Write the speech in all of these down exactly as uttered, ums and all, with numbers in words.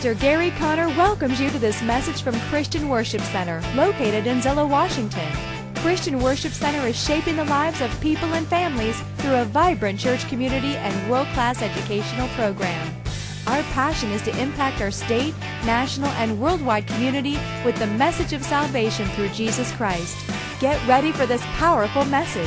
Pastor Gary Conner welcomes you to this message from Christian Worship Center, located in Zillow, Washington. Christian Worship Center is shaping the lives of people and families through a vibrant church community and world-class educational program. Our passion is to impact our state, national, and worldwide community with the message of salvation through Jesus Christ. Get ready for this powerful message.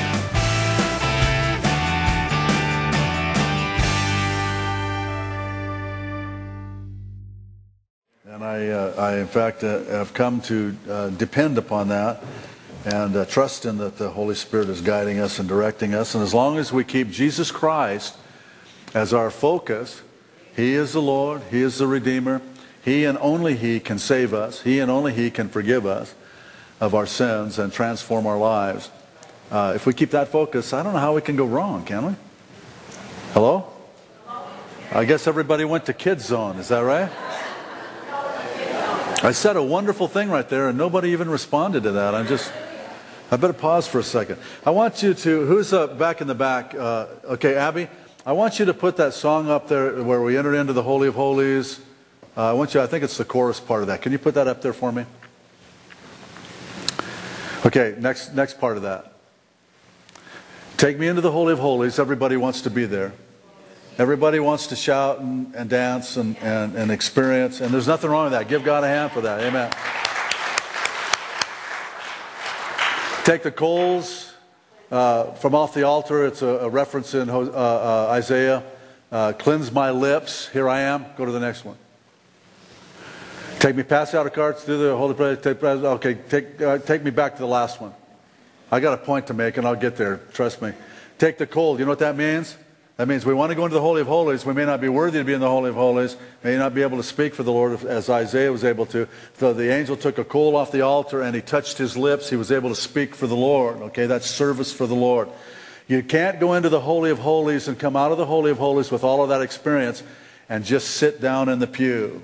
And I, uh, I in fact, uh, have come to uh, depend upon that and uh, trust in that the Holy Spirit is guiding us and directing us. And as long as we keep Jesus Christ as our focus, He is the Lord, He is the Redeemer. He and only He can save us. He and only He can forgive us of our sins and transform our lives. Uh, if we keep that focus, I don't know how we can go wrong, can we? Hello? I guess everybody went to Kids Zone, is that right? I said a wonderful thing right there, and nobody even responded to that. I'm just, I better pause for a second. I want you to, who's uh, back in the back? Uh, okay, Abby, I want you to put that song up there where we enter into the Holy of Holies. Uh, I want you, I think it's the chorus part of that. Can you put that up there for me? Okay, next, next part of that. Take me into the Holy of Holies. Everybody wants to be there. Everybody wants to shout and, and dance and, and, and experience, and there's nothing wrong with that. Give God a hand for that. Amen. Take the coals uh, from off the altar. It's a, a reference in uh, uh, Isaiah. Uh, cleanse my lips. Here I am. Go to the next one. Take me past the outer courts, through the holy place. Take, okay, take, uh, take me back to the last one. I got a point to make, and I'll get there. Trust me. Take the coal. You know what that means? That means we want to go into the Holy of Holies. We may not be worthy to be in the Holy of Holies. May not be able to speak for the Lord as Isaiah was able to. So the angel took a coal off the altar and he touched his lips. He was able to speak for the Lord. Okay, that's service for the Lord. You can't go into the Holy of Holies and come out of the Holy of Holies with all of that experience and just sit down in the pew.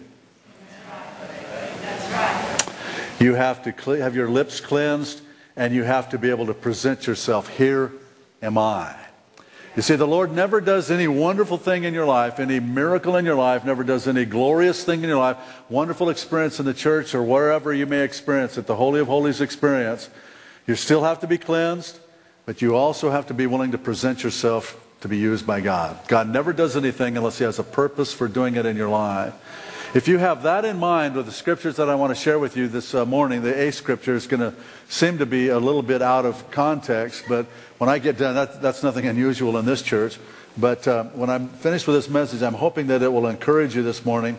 That's right. You have to have your lips cleansed, and you have to be able to present yourself. Here am I. You see, the Lord never does any wonderful thing in your life, any miracle in your life, never does any glorious thing in your life, wonderful experience in the church or wherever you may experience it, the Holy of Holies experience. You still have to be cleansed, but you also have to be willing to present yourself to be used by God. God never does anything unless He has a purpose for doing it in your life. If you have that in mind with the scriptures that I want to share with you this uh, morning, the A scripture is going to seem to be a little bit out of context, but when I get done, that, that's nothing unusual in this church. But uh, when I'm finished with this message, I'm hoping that it will encourage you this morning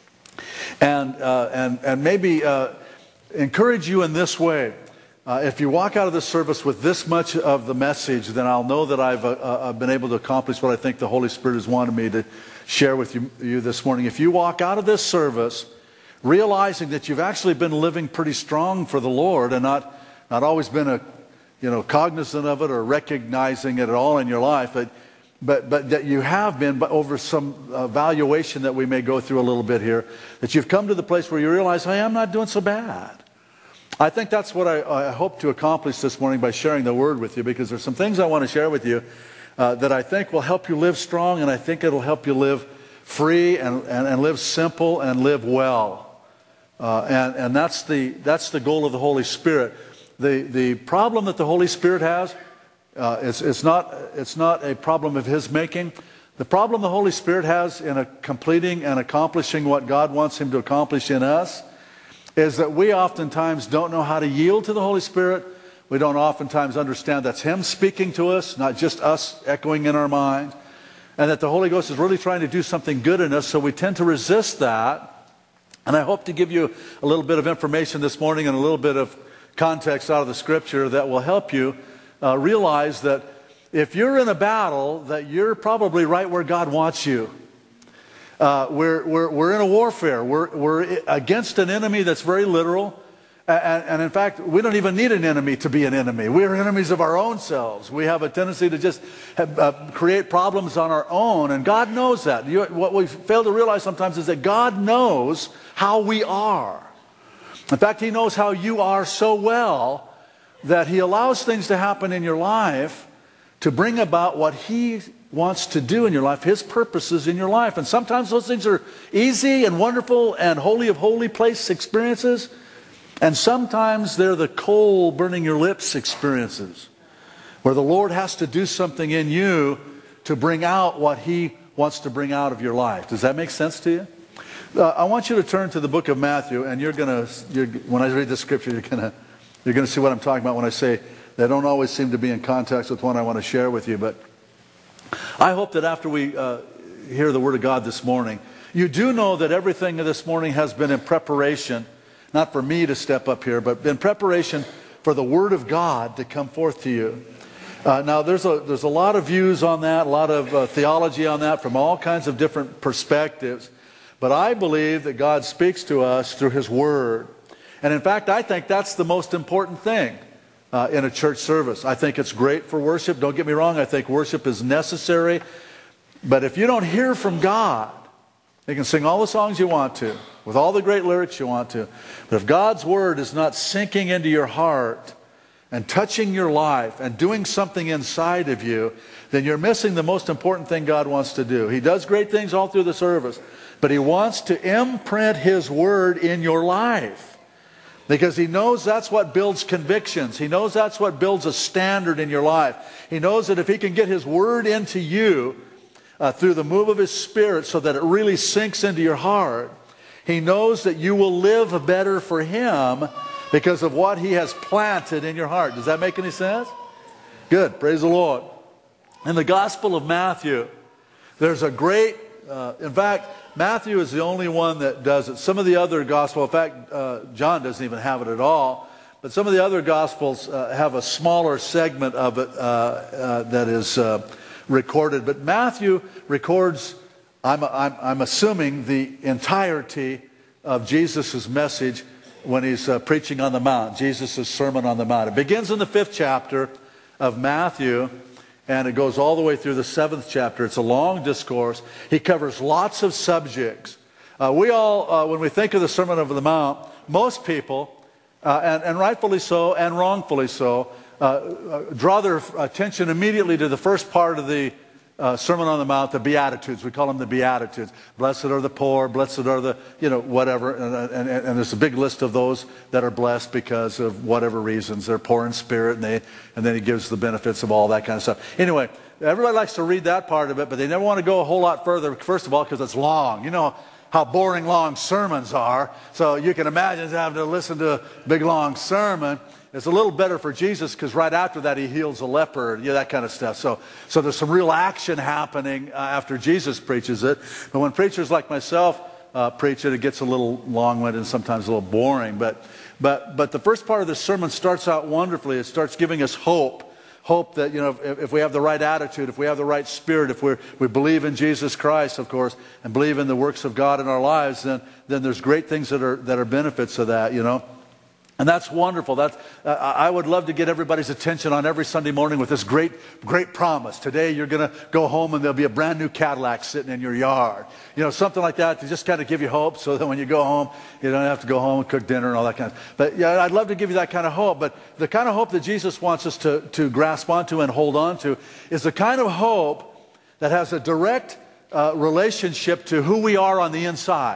and, uh, and, and maybe uh, encourage you in this way. Uh, if you walk out of this service with this much of the message, then I'll know that I've, uh, uh, been able to accomplish what I think the Holy Spirit has wanted me to share with you, you this morning. If you walk out of this service realizing that you've actually been living pretty strong for the Lord and not, not always been a, you know, cognizant of it or recognizing it at all in your life, but, but, but that you have been, but over some evaluation that we may go through a little bit here, that you've come to the place where you realize, hey, I'm not doing so bad. I think that's what I, I hope to accomplish this morning by sharing the Word with you, because there's some things I want to share with you uh, that I think will help you live strong, and I think it'll help you live free and, and, and live simple and live well. Uh, and and that's, the, that's the goal of the Holy Spirit. The, the problem that the Holy Spirit has, uh, is, it's, not, it's not a problem of His making. The problem the Holy Spirit has in a completing and accomplishing what God wants Him to accomplish in us is that we oftentimes don't know how to yield to the Holy Spirit. We don't oftentimes understand that's Him speaking to us, not just us echoing in our mind. And that the Holy Ghost is really trying to do something good in us, so we tend to resist that. And I hope to give you a little bit of information this morning and a little bit of context out of the Scripture that will help you uh, realize that if you're in a battle, that you're probably right where God wants you. Uh, we're, we're, we're in a warfare. We're, we're against an enemy that's very literal. And, and in fact, we don't even need an enemy to be an enemy. We're enemies of our own selves. We have a tendency to just have, uh, create problems on our own. And God knows that. You, what we fail to realize sometimes is that God knows how we are. In fact, He knows how you are so well that He allows things to happen in your life to bring about what He wants to do in your life, His purposes in your life. And sometimes those things are easy and wonderful and holy of holy place experiences. And sometimes they're the coal burning your lips experiences, where the Lord has to do something in you to bring out what He wants to bring out of your life. Does that make sense to you? Uh, I want you to turn to the book of Matthew, and you're going to, when I read the scripture, you're going to you're going to see what I'm talking about when I say they don't always seem to be in context with one I want to share with you. But I hope that after we uh, hear the Word of God this morning, you do know that everything this morning has been in preparation, not for me to step up here, but in preparation for the Word of God to come forth to you. Uh, now, there's a, there's a lot of views on that, a lot of uh, theology on that from all kinds of different perspectives. But I believe that God speaks to us through His Word. And in fact, I think that's the most important thing uh, in a church service. I think it's great for worship. Don't get me wrong. I think worship is necessary. But if you don't hear from God, you can sing all the songs you want to, with all the great lyrics you want to. But if God's Word is not sinking into your heart and touching your life and doing something inside of you, then you're missing the most important thing God wants to do. He does great things all through the service, but He wants to imprint His Word in your life. Because He knows that's what builds convictions. He knows that's what builds a standard in your life. He knows that if He can get His Word into you uh, through the move of His Spirit so that it really sinks into your heart, He knows that you will live better for Him because of what He has planted in your heart. Does that make any sense? Good. Praise the Lord. In the Gospel of Matthew, there's a great, uh, in fact, Matthew is the only one that does it. Some of the other Gospels, in fact, uh, John doesn't even have it at all, but some of the other Gospels uh, have a smaller segment of it uh, uh, that is uh, recorded. But Matthew records, I'm, I'm, I'm assuming, the entirety of Jesus' message when He's uh, preaching on the Mount, Jesus' Sermon on the Mount. It begins in the fifth chapter of Matthew, and it goes all the way through the seventh chapter. It's a long discourse. He covers lots of subjects. Uh, we all, uh, when we think of the Sermon on the Mount, most people, uh, and, and rightfully so and wrongfully so, uh, uh, draw their attention immediately to the first part of the uh, Sermon on the Mount, the Beatitudes. We call them the Beatitudes. Blessed are the poor, blessed are the, you know, whatever. And, and, and there's a big list of those that are blessed because of whatever reasons. They're poor in spirit, and, they, and then He gives the benefits of all that kind of stuff. Anyway, everybody likes to read that part of it, but they never want to go a whole lot further, first of all, because it's long. You know how boring long sermons are. So you can imagine having to listen to a big long sermon. It's a little better for Jesus because right after that He heals a leper, you know, that kind of stuff. So, so there's some real action happening uh, after Jesus preaches it. But when preachers like myself uh, preach it, it gets a little long-winded and sometimes a little boring. But, but, but the first part of the sermon starts out wonderfully. It starts giving us hope. Hope that, you know, if, if we have the right attitude, if we have the right spirit, if we're, we believe in Jesus Christ, of course, and believe in the works of God in our lives, then, then there's great things that are, that are benefits of that, you know. And that's wonderful. That's, uh, I would love to get everybody's attention on every Sunday morning with this great, great promise. Today you're going to go home and there'll be a brand new Cadillac sitting in your yard. You know, something like that to just kind of give you hope so that when you go home, you don't have to go home and cook dinner and all that kind of stuff. But yeah, I'd love to give you that kind of hope. But the kind of hope that Jesus wants us to, to grasp onto and hold on to is the kind of hope that has a direct uh, relationship to who we are on the inside.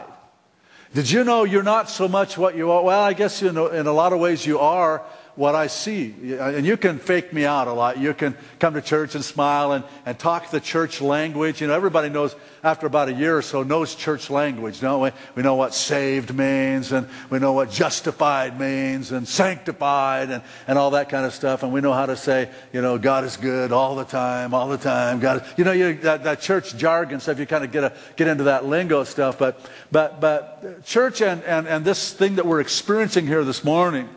Did you know you're not so much what you are? Well, I guess you know, in a lot of ways you are what I see. And you can fake me out a lot. You can come to church and smile and, and talk the church language. You know, everybody knows after about a year or so knows church language, don't we? We know what saved means, and we know what justified means, and sanctified, and, and all that kind of stuff. And we know how to say, you know, God is good all the time, all the time. God, is, you know, you, that, that church jargon stuff, you kind of get a, get into that lingo stuff. But but but church and, and, and this thing that we're experiencing here this morning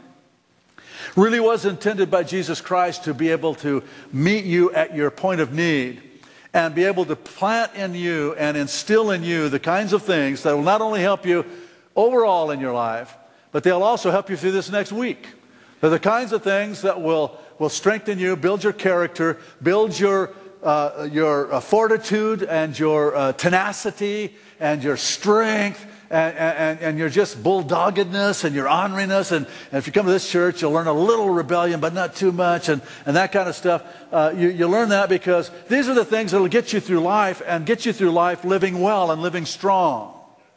really was intended by Jesus Christ to be able to meet you at your point of need and be able to plant in you and instill in you the kinds of things that will not only help you overall in your life, but they'll also help you through this next week. They're the kinds of things that will, will strengthen you, build your character, build your uh, your uh, fortitude and your uh, tenacity and your strength and, and, and your just bulldoggedness and your honoriness. And, and if you come to this church, you'll learn a little rebellion, but not too much, and, and that kind of stuff. Uh, you, you learn that because these are the things that will get you through life and get you through life living well and living strong.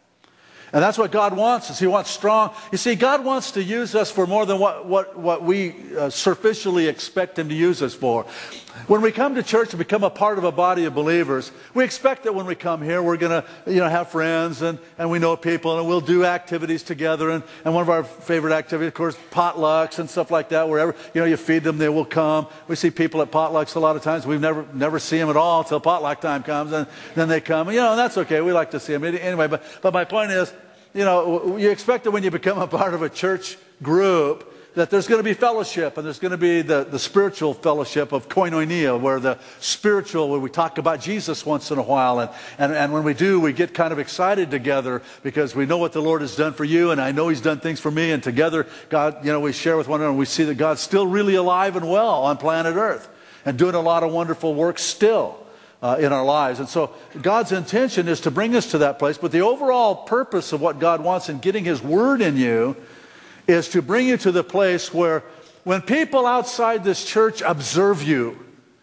And that's what God wants us. He wants strong. You see, God wants to use us for more than what, what, what we uh, superficially expect Him to use us for. When we come to church and become a part of a body of believers, we expect that when we come here, we're going to you know, have friends and, and we know people and we'll do activities together. And, and one of our favorite activities, of course, potlucks and stuff like that. Wherever you know you feed them, they will come. We see people at potlucks a lot of times. We've never never see them at all until potluck time comes, and then they come. You know, and that's okay. We like to see them anyway. But but my point is, you know, you expect that when you become a part of a church group, that there's going to be fellowship, and there's going to be the, the spiritual fellowship of koinonia, where the spiritual, where we talk about Jesus once in a while, and, and, and when we do, we get kind of excited together because we know what the Lord has done for you, and I know He's done things for me, and together, God, you know, we share with one another, and we see that God's still really alive and well on planet Earth, and doing a lot of wonderful work still uh, in our lives. And so God's intention is to bring us to that place, but the overall purpose of what God wants in getting His Word in you is to bring you to the place where when people outside this church observe you,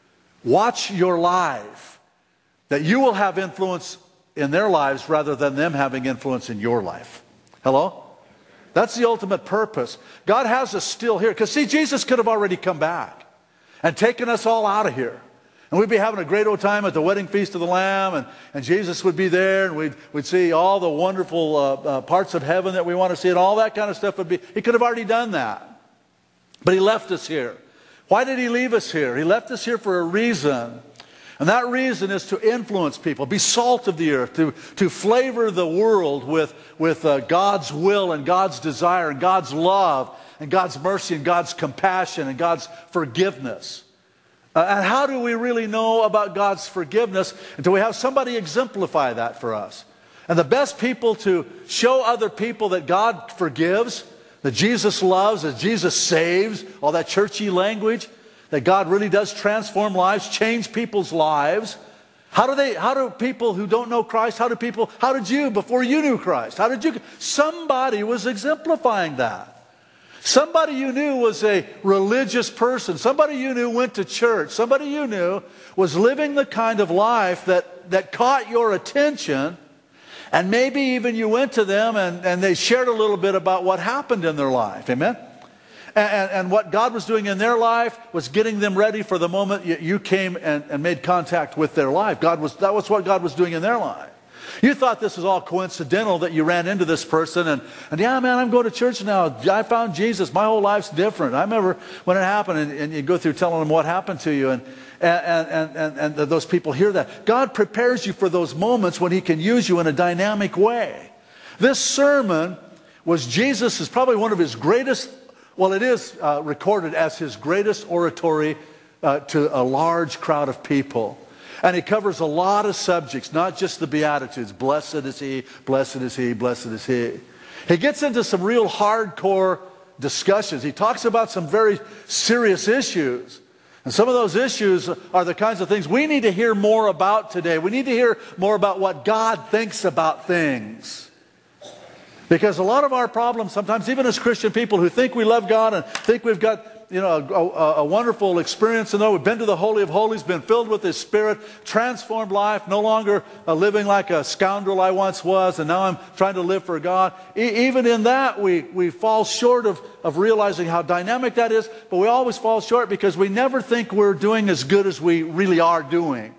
watch your life, that you will have influence in their lives rather than them having influence in your life. Hello? That's the ultimate purpose. God has us still here. Because see, Jesus could have already come back and taken us all out of here. And we'd be having a great old time at the wedding feast of the Lamb, and, and Jesus would be there, and we'd, we'd see all the wonderful uh, uh, parts of heaven that we want to see, and all that kind of stuff would be. He could have already done that. But He left us here. Why did He leave us here? He left us here for a reason. And that reason is to influence people, be salt of the earth, to, to flavor the world with, with uh, God's will and God's desire and God's love and God's mercy and God's compassion and God's forgiveness. Uh, and how do we really know about God's forgiveness until we have somebody exemplify that for us? And the best people to show other people that God forgives, that Jesus loves, that Jesus saves, all that churchy language, that God really does transform lives, change people's lives. How do they, how do people who don't know Christ, how do people, how did you before you knew Christ? How did you? Somebody was exemplifying that. Somebody you knew was a religious person. Somebody you knew went to church. Somebody you knew was living the kind of life that, that caught your attention. And maybe even you went to them and, and they shared a little bit about what happened in their life. Amen? And, and, and what God was doing in their life was getting them ready for the moment you, you came and, and made contact with their life. God was, that was what God was doing in their life. You thought this was all coincidental that you ran into this person and, and yeah, man, I'm going to church now. I found Jesus. My whole life's different. I remember when it happened, and, and you go through telling them what happened to you, and, and, and, and, and those people hear that. God prepares you for those moments when He can use you in a dynamic way. This sermon was Jesus' probably one of His greatest, well, it is uh, recorded as His greatest oratory uh, to a large crowd of people. And He covers a lot of subjects, not just the Beatitudes. Blessed is He, blessed is He, blessed is He. He gets into some real hardcore discussions. He talks about some very serious issues. And some of those issues are the kinds of things we need to hear more about today. We need to hear more about what God thinks about things. Because a lot of our problems, sometimes even as Christian people who think we love God and think we've got you know, a, a, a wonderful experience, and though we've been to the Holy of Holies, been filled with His Spirit, transformed life, no longer uh, living like a scoundrel I once was, and now I'm trying to live for God. E- even in that, we, we fall short of, of realizing how dynamic that is, but we always fall short because we never think we're doing as good as we really are doing.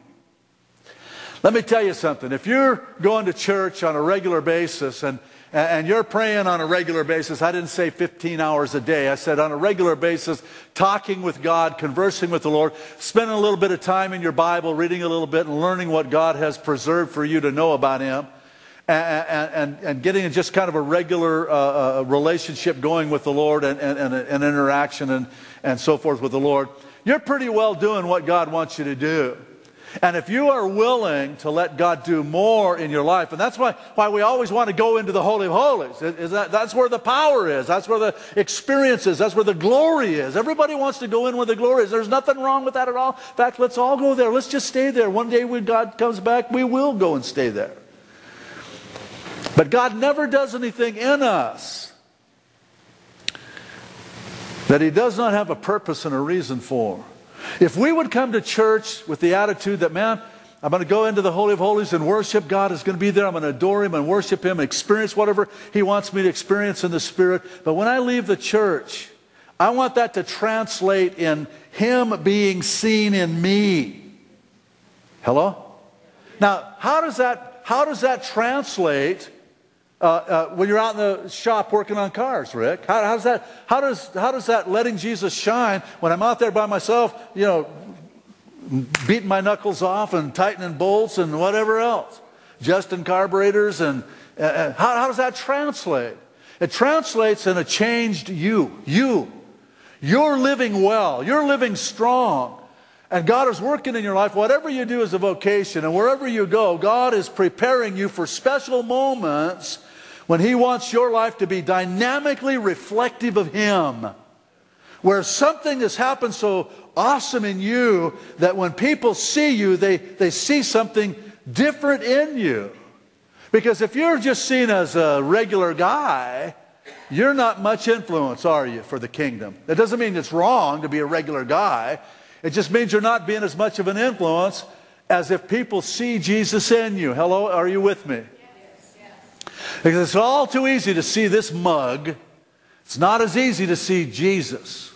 Let me tell you something. If you're going to church on a regular basis and And you're praying on a regular basis. I didn't say fifteen hours a day. I said on a regular basis, talking with God, conversing with the Lord, spending a little bit of time in your Bible, reading a little bit and learning what God has preserved for you to know about Him. And, and, and getting just kind of a regular uh, relationship going with the Lord and, and, and an interaction and, and so forth with the Lord. You're pretty well doing what God wants you to do. And if you are willing to let God do more in your life, and that's why, why we always want to go into the Holy of Holies. Is that, that's where the power is. That's where the experience is. That's where the glory is. Everybody wants to go in where the glory is. There's nothing wrong with that at all. In fact, let's all go there. Let's just stay there. One day when God comes back, we will go and stay there. But God never does anything in us that He does not have a purpose and a reason for. If we would come to church with the attitude that, man, I'm going to go into the Holy of Holies and worship, God is going to be there, I'm going to adore Him and worship Him and experience whatever He wants me to experience in the Spirit. But when I leave the church, I want that to translate in Him being seen in me. Hello? Now, how does that, how does that translate Uh, uh, when you're out in the shop working on cars, Rick? How, how does that, how does, how does that letting Jesus shine when I'm out there by myself, you know, beating my knuckles off and tightening bolts and whatever else, adjusting carburetors, and uh, how, how does that translate? It translates in a changed you. You. You're living well. You're living strong. And God is working in your life. Whatever you do is a vocation, and wherever you go, God is preparing you for special moments when He wants your life to be dynamically reflective of Him. Where something has happened so awesome in you that when people see you, they, they see something different in you. Because if you're just seen as a regular guy, you're not much influence, are you, for the kingdom? That doesn't mean it's wrong to be a regular guy. It just means you're not being as much of an influence as if people see Jesus in you. Hello, are you with me? Yes, yes. Because it's all too easy to see this mug. It's not as easy to see Jesus.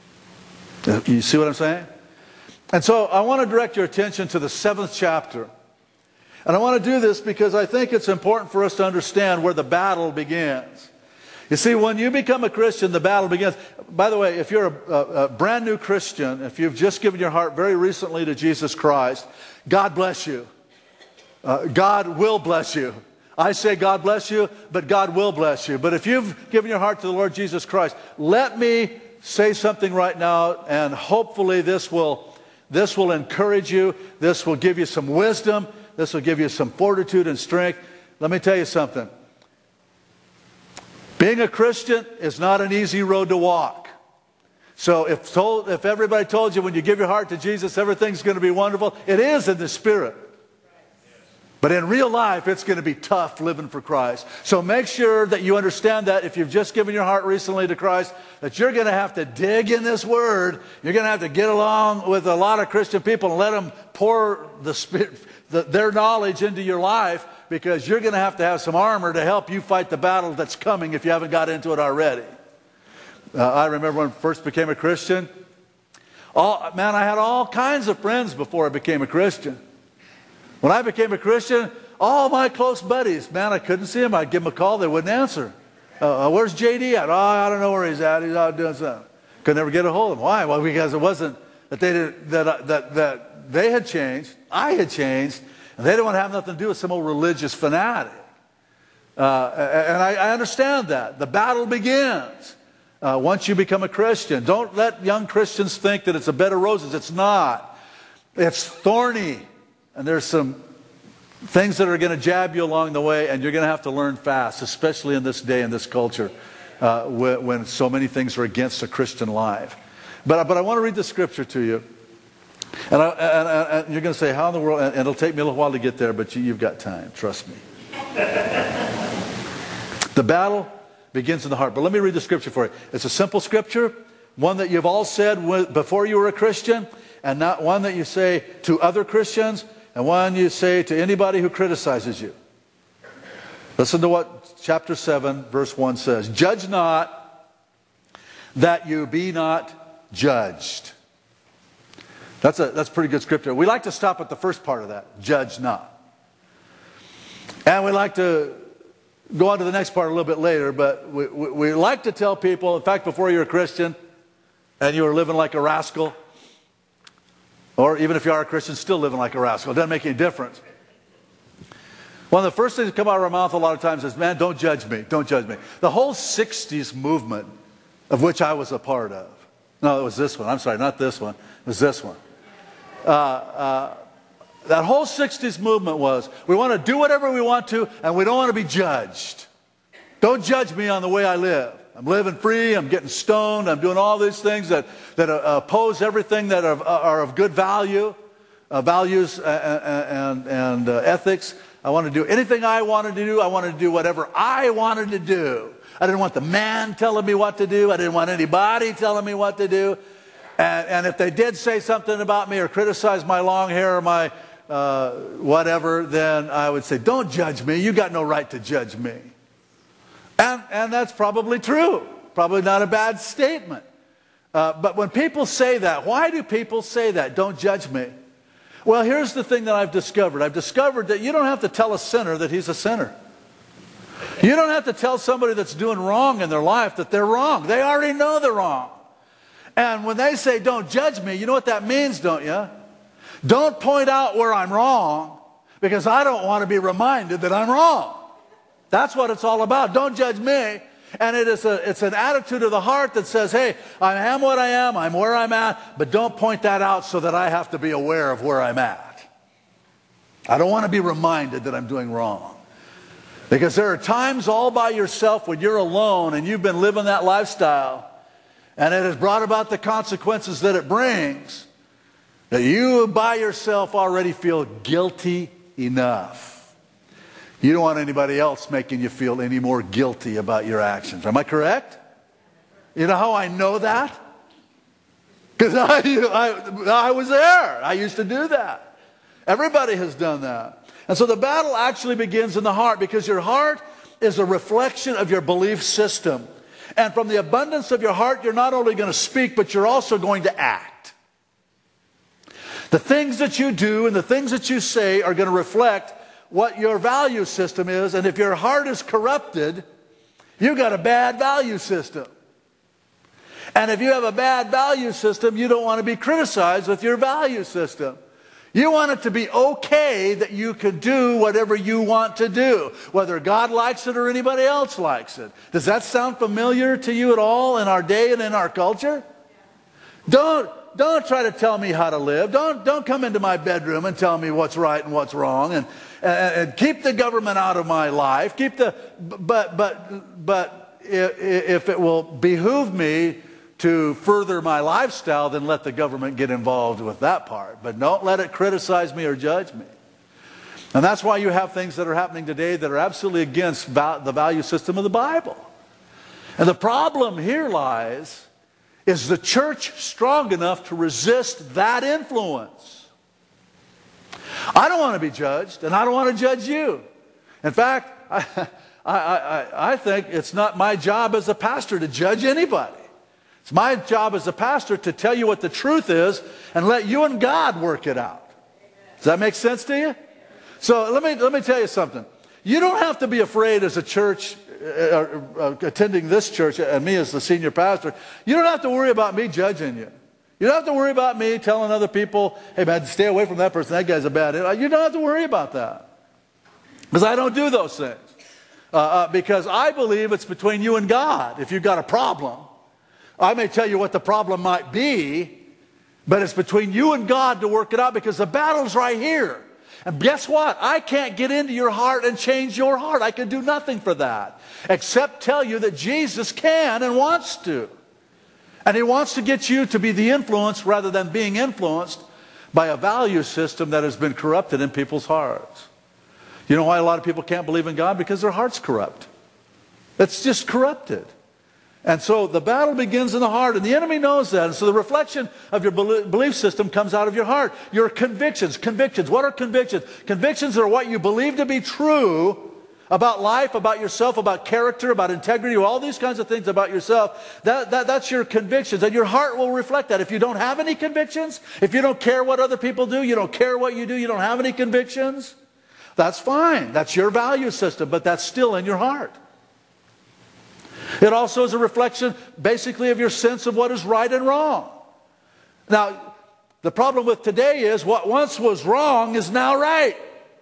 You see what I'm saying? And so I want to direct your attention to the seventh chapter. And I want to do this because I think it's important for us to understand where the battle begins. You see, when you become a Christian, the battle begins. By the way, if you're a, a, a brand new Christian, if you've just given your heart very recently to Jesus Christ, God bless you. Uh, God will bless you. I say God bless you, but God will bless you. But if you've given your heart to the Lord Jesus Christ, let me say something right now, and hopefully this will, this will encourage you. This will give you some wisdom. This will give you some fortitude and strength. Let me tell you something. Being a Christian is not an easy road to walk. So if, told, if everybody told you when you give your heart to Jesus, everything's going to be wonderful, it is in the Spirit. But in real life, it's going to be tough living for Christ. So make sure that you understand that if you've just given your heart recently to Christ, that you're going to have to dig in this Word. You're going to have to get along with a lot of Christian people and let them pour the Spirit, the, their knowledge into your life, because you're going to have to have some armor to help you fight the battle that's coming if you haven't got into it already. Uh, I remember when I first became a Christian. All, man, I had all kinds of friends before I became a Christian. When I became a Christian, all my close buddies, man, I couldn't see them. I'd give them a call, they wouldn't answer. Uh, where's J D at? Oh, I don't know where he's at. He's out doing something. Could never get a hold of him. Why? Well, because it wasn't that they did, that that that they had changed. I had changed, and they didn't want to have nothing to do with some old religious fanatic. Uh, and I, I understand that. The battle begins uh, once you become a Christian. Don't let young Christians think that it's a bed of roses. It's not. It's thorny. And there's some things that are going to jab you along the way, and you're going to have to learn fast, especially in this day, in this culture, uh, when, when so many things are against a Christian life. But, but I want to read the scripture to you. And, I, and, and you're going to say, how in the world? And it'll take me a little while to get there, but you, you've got time. Trust me. The battle begins in the heart. But let me read the scripture for you. It's a simple scripture, one that you've all said before you were a Christian, and not one that you say to other Christians, and one you say to anybody who criticizes you. Listen to what chapter seven, verse one says. Judge not, that you be not judged. That's a, that's pretty good scripture. We like to stop at the first part of that. Judge not. And we like to go on to the next part a little bit later, but we, we, we like to tell people, in fact, before you're a Christian, and you were living like a rascal, or even if you are a Christian, still living like a rascal. It doesn't make any difference. One of the first things that come out of our mouth a lot of times is, man, don't judge me. Don't judge me. The whole sixties movement, of which I was a part of. No, it was this one. I'm sorry, not this one. It was this one. Uh, uh, That whole sixties movement was, we want to do whatever we want to, and we don't want to be judged. Don't judge me on the way I live. I'm living free, I'm getting stoned, I'm doing all these things that, that uh, oppose everything that are, are of good value, uh, values and, and, and uh, ethics. I want to do anything I wanted to do. I wanted to do whatever I wanted to do. I didn't want the man telling me what to do. I didn't want anybody telling me what to do. And, and if they did say something about me or criticize my long hair or my uh, whatever, then I would say, don't judge me. You got no right to judge me. And, and that's probably true. Probably not a bad statement. Uh, but when people say that, why do people say that? Don't judge me. Well, here's the thing that I've discovered. I've discovered that you don't have to tell a sinner that he's a sinner. You don't have to tell somebody that's doing wrong in their life that they're wrong. They already know they're wrong. And when they say, don't judge me, you know what that means, don't you? Don't point out where I'm wrong, because I don't want to be reminded that I'm wrong. That's what it's all about. Don't judge me. And it is a, it's an attitude of the heart that says, hey, I am what I am, I'm where I'm at, but don't point that out so that I have to be aware of where I'm at. I don't want to be reminded that I'm doing wrong. Because there are times all by yourself when you're alone and you've been living that lifestyle, and it has brought about the consequences that it brings, that you by yourself already feel guilty enough. You don't want anybody else making you feel any more guilty about your actions. Am I correct? You know how I know that? Because I, I, I was there. I used to do that. Everybody has done that. And so the battle actually begins in the heart, because your heart is a reflection of your belief system. And from the abundance of your heart, you're not only going to speak, but you're also going to act. The things that you do and the things that you say are going to reflect what your value system is. And if your heart is corrupted, you've got a bad value system. And if you have a bad value system, you don't want to be criticized with your value system. You want it to be okay that you can do whatever you want to do, whether God likes it or anybody else likes it. Does that sound familiar to you at all in our day and in our culture? Don't, don't try to tell me how to live. Don't, don't come into my bedroom and tell me what's right and what's wrong. And, and, and keep the government out of my life. Keep the, but, but, but if it will behoove me to further my lifestyle, then let the government get involved with that part. But don't let it criticize me or judge me. And that's why you have things that are happening today that are absolutely against val- the value system of the Bible. And the problem here lies, is the church strong enough to resist that influence? I don't want to be judged, and I don't want to judge you. In fact, I, I, I, I think it's not my job as a pastor to judge anybody. It's my job as a pastor to tell you what the truth is and let you and God work it out. Does that make sense to you? So let me, let me tell you something. You don't have to be afraid as a church, uh, uh, attending this church, and me as the senior pastor. You don't have to worry about me judging you. You don't have to worry about me telling other people, hey man, stay away from that person, that guy's a bad influence. You don't have to worry about that. Because I don't do those things. Uh, uh, because I believe it's between you and God if you've got a problem. I may tell you what the problem might be, but it's between you and God to work it out, because the battle's right here. And guess what? I can't get into your heart and change your heart. I can do nothing for that, except tell you that Jesus can and wants to. And He wants to get you to be the influence rather than being influenced by a value system that has been corrupted in people's hearts. You know why a lot of people can't believe in God? Because their heart's corrupt. It's just corrupted. And so the battle begins in the heart, and the enemy knows that. And so the reflection of your belief system comes out of your heart. Your convictions. Convictions. What are convictions? Convictions are what you believe to be true about life, about yourself, about character, about integrity, all these kinds of things about yourself. That, that, that's your convictions, and your heart will reflect that. If you don't have any convictions, if you don't care what other people do, you don't care what you do, you don't have any convictions, that's fine. That's your value system, but that's still in your heart. It also is a reflection, basically, of your sense of what is right and wrong. Now, the problem with today is what once was wrong is now right.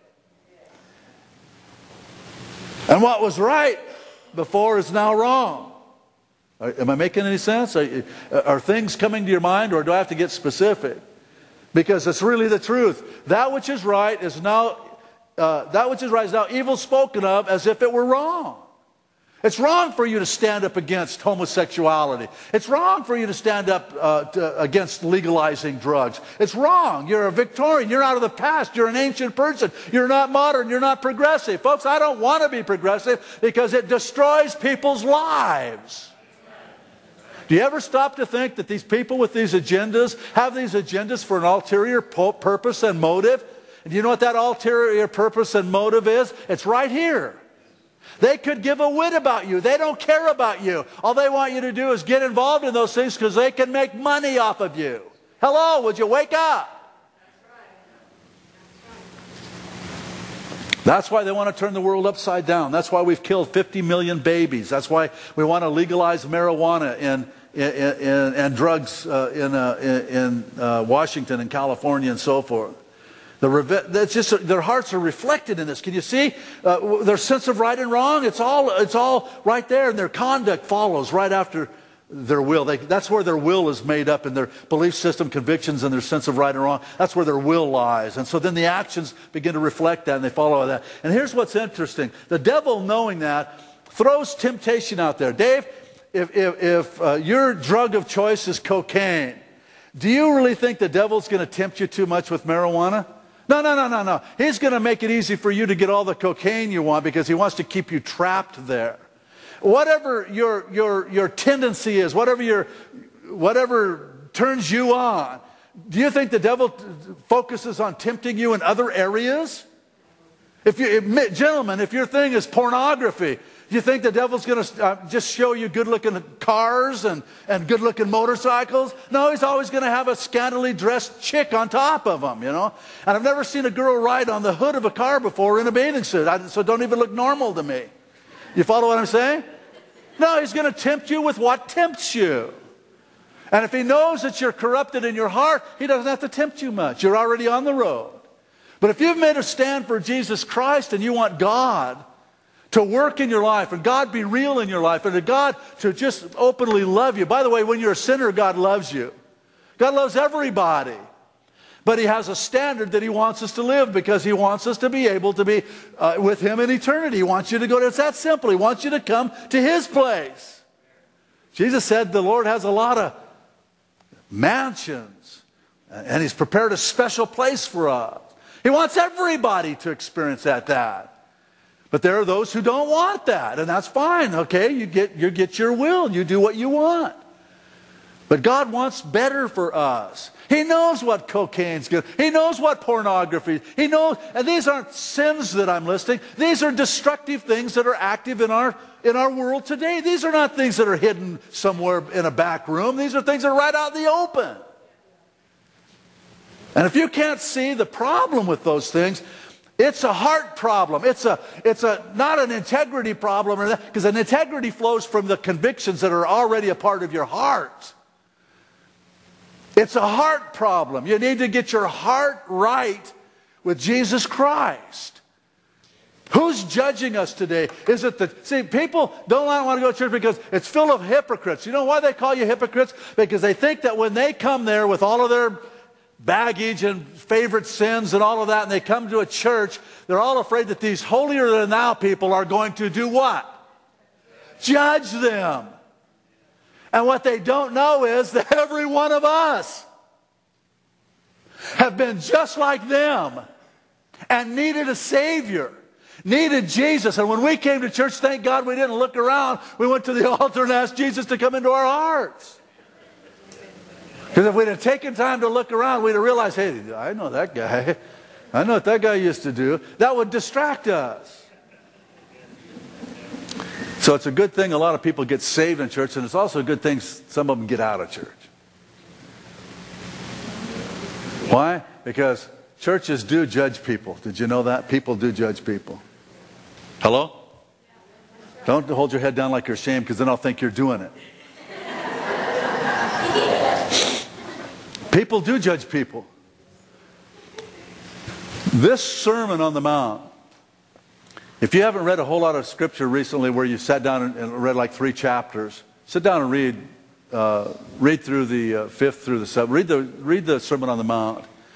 And what was right before is now wrong. Am I making any sense? Are, are things coming to your mind, or do I have to get specific? Because it's really the truth. That which is right is now, uh, that which is right is now evil spoken of as if it were wrong. It's wrong for you to stand up against homosexuality. It's wrong for you to stand up uh, to, against legalizing drugs. It's wrong. You're a Victorian. You're out of the past. You're an ancient person. You're not modern. You're not progressive. Folks, I don't want to be progressive because it destroys people's lives. Do you ever stop to think that these people with these agendas have these agendas for an ulterior purpose and motive? And do you know what that ulterior purpose and motive is? It's right here. They could give a whit about you. They don't care about you. All they want you to do is get involved in those things because they can make money off of you. Hello, would you wake up? That's why they want to turn the world upside down. That's why we've killed fifty million babies. That's why we want to legalize marijuana and, and, and, and drugs uh, in, uh, in uh, Washington and California and so forth. The, that's just, their hearts are reflected in this. Can you see uh, their sense of right and wrong? It's all, it's all right there, and their conduct follows right after their will. They, that's where their will is made up, in their belief system, convictions, and their sense of right and wrong. That's where their will lies. And so then the actions begin to reflect that, and they follow that. And here's what's interesting. The devil, knowing that, throws temptation out there. Dave, if, if, if uh, your drug of choice is cocaine, do you really think the devil's going to tempt you too much with marijuana? No, no, no, no, no. He's going to make it easy for you to get all the cocaine you want because he wants to keep you trapped there. Whatever your, your, your tendency is, whatever, your, whatever turns you on, do you think the devil focuses on tempting you in other areas? If you, if, gentlemen, if your thing is pornography, do you think the devil's going to uh, just show you good-looking cars and, and good-looking motorcycles? No, he's always going to have a scantily dressed chick on top of him, you know. And I've never seen a girl ride on the hood of a car before in a bathing suit, I, so don't even look normal to me. You follow what I'm saying? No, he's going to tempt you with what tempts you. And if he knows that you're corrupted in your heart, he doesn't have to tempt you much. You're already on the road. But if you've made a stand for Jesus Christ and you want God to work in your life, and God be real in your life, and to God to just openly love you. By the way, when you're a sinner, God loves you. God loves everybody. But he has a standard that he wants us to live because he wants us to be able to be uh, with him in eternity. He wants you to go to, it's that simple. He wants you to come to his place. Jesus said the Lord has a lot of mansions, and he's prepared a special place for us. He wants everybody to experience that, that. But there are those who don't want that, and that's fine, okay? You get, you get your will, you do what you want. But God wants better for us. He knows what cocaine's good. He knows what pornography. He knows, and these aren't sins that I'm listing. These are destructive things that are active in our, in our world today. These are not things that are hidden somewhere in a back room. These are things that are right out in the open. And if you can't see the problem with those things, it's a heart problem. It's a, it's a, not an integrity problem, because an integrity flows from the convictions that are already a part of your heart. It's a heart problem. You need to get your heart right with Jesus Christ. Who's judging us today? Is it the, see, people don't want to go to church because it's full of hypocrites. You know why they call you hypocrites? Because they think that when they come there with all of their baggage and favorite sins and all of that, and they come to a church, they're all afraid that these holier than thou people are going to do what? Judge them. And what they don't know is that every one of us have been just like them and needed a Savior, needed Jesus. And when we came to church, thank God we didn't look around. We went to the altar and asked Jesus to come into our hearts. Because if we'd have taken time to look around, we'd have realized, hey, I know that guy. I know what that guy used to do. That would distract us. So it's a good thing a lot of people get saved in church, and it's also a good thing some of them get out of church. Why? Because churches do judge people. Did you know that? People do judge people. Hello? Don't hold your head down like you're ashamed, because then I'll think you're doing it. People do judge people. This Sermon on the Mount, if you haven't read a whole lot of scripture recently where you sat down and read like three chapters, sit down and read uh, read through the uh, fifth through the seventh. Read the, read the Sermon on the Mount.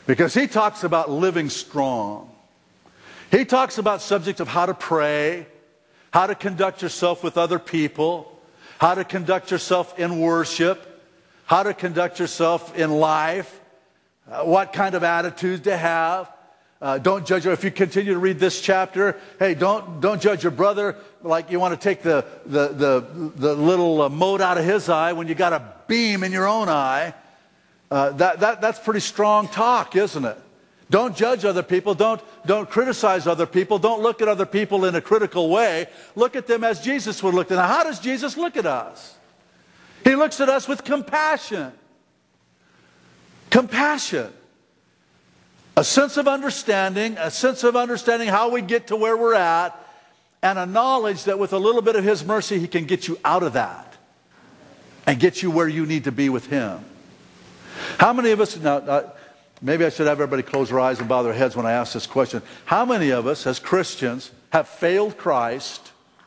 Because he talks about living strong. He talks about subjects of how to pray, how to conduct yourself with other people, how to conduct yourself in worship, how to conduct yourself in life, uh, what kind of attitude to have. Uh, don't judge. If you continue to read this chapter, hey, don't don't judge your brother like you want to take the the the, the little uh, mote out of his eye when you got a beam in your own eye. Uh, that that that's pretty strong talk, isn't it? Don't judge other people. Don't don't criticize other people. Don't look at other people in a critical way. Look at them as Jesus would look at them. Now, how does Jesus look at us? He looks at us with compassion. Compassion. A sense of understanding, a sense of understanding how we get to where we're at, and a knowledge that with a little bit of His mercy, He can get you out of that and get you where you need to be with Him. How many of us, now, uh, maybe I should have everybody close their eyes and bow their heads when I ask this question. How many of us as Christians have failed Christ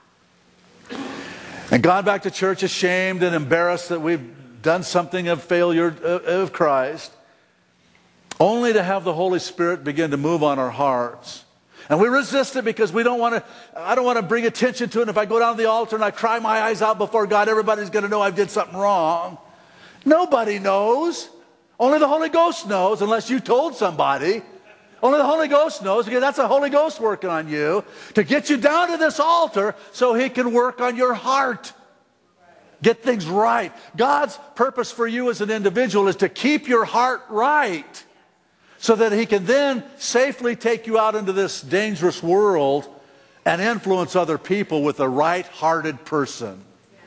and gone back to church ashamed and embarrassed that we've done something of failure of Christ, only to have the Holy Spirit begin to move on our hearts? And we resist it because we don't want to, I don't want to bring attention to it. If I go down to the altar and I cry my eyes out before God, everybody's going to know I did something wrong. Nobody knows. Only the Holy Ghost knows, unless you told somebody. Only the Holy Ghost knows, because that's the Holy Ghost working on you to get you down to this altar so He can work on your heart. Get things right. God's purpose for you as an individual is to keep your heart right, so that He can then safely take you out into this dangerous world and influence other people with a right-hearted person.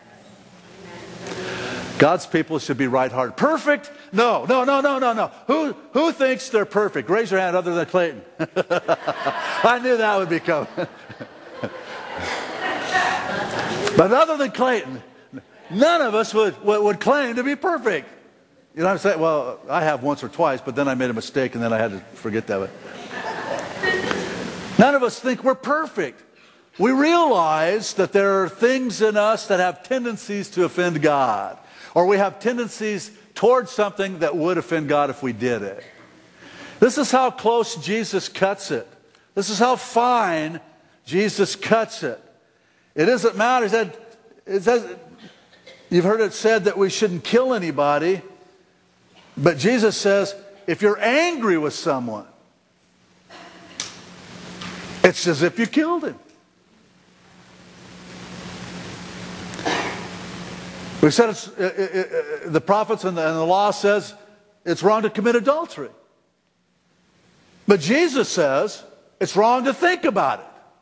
God's people should be right-hearted. Perfect? No, no, no, no, no, no. Who, who thinks they're perfect? Raise your hand other than Clayton. I knew that would be coming. But other than Clayton, none of us would, would, would claim to be perfect. You know what I'm saying? Well, I have once or twice, but then I made a mistake and then I had to forget that. None of us think we're perfect. We realize that there are things in us that have tendencies to offend God. Or we have tendencies towards something that would offend God if we did it. This is how close Jesus cuts it. This is how fine Jesus cuts it. It doesn't matter. He said, it says, you've heard it said that we shouldn't kill anybody. But Jesus says, if you're angry with someone, it's as if you killed him. We said it's, it, it, it, the prophets and the, and the law says it's wrong to commit adultery. But Jesus says it's wrong to think about it.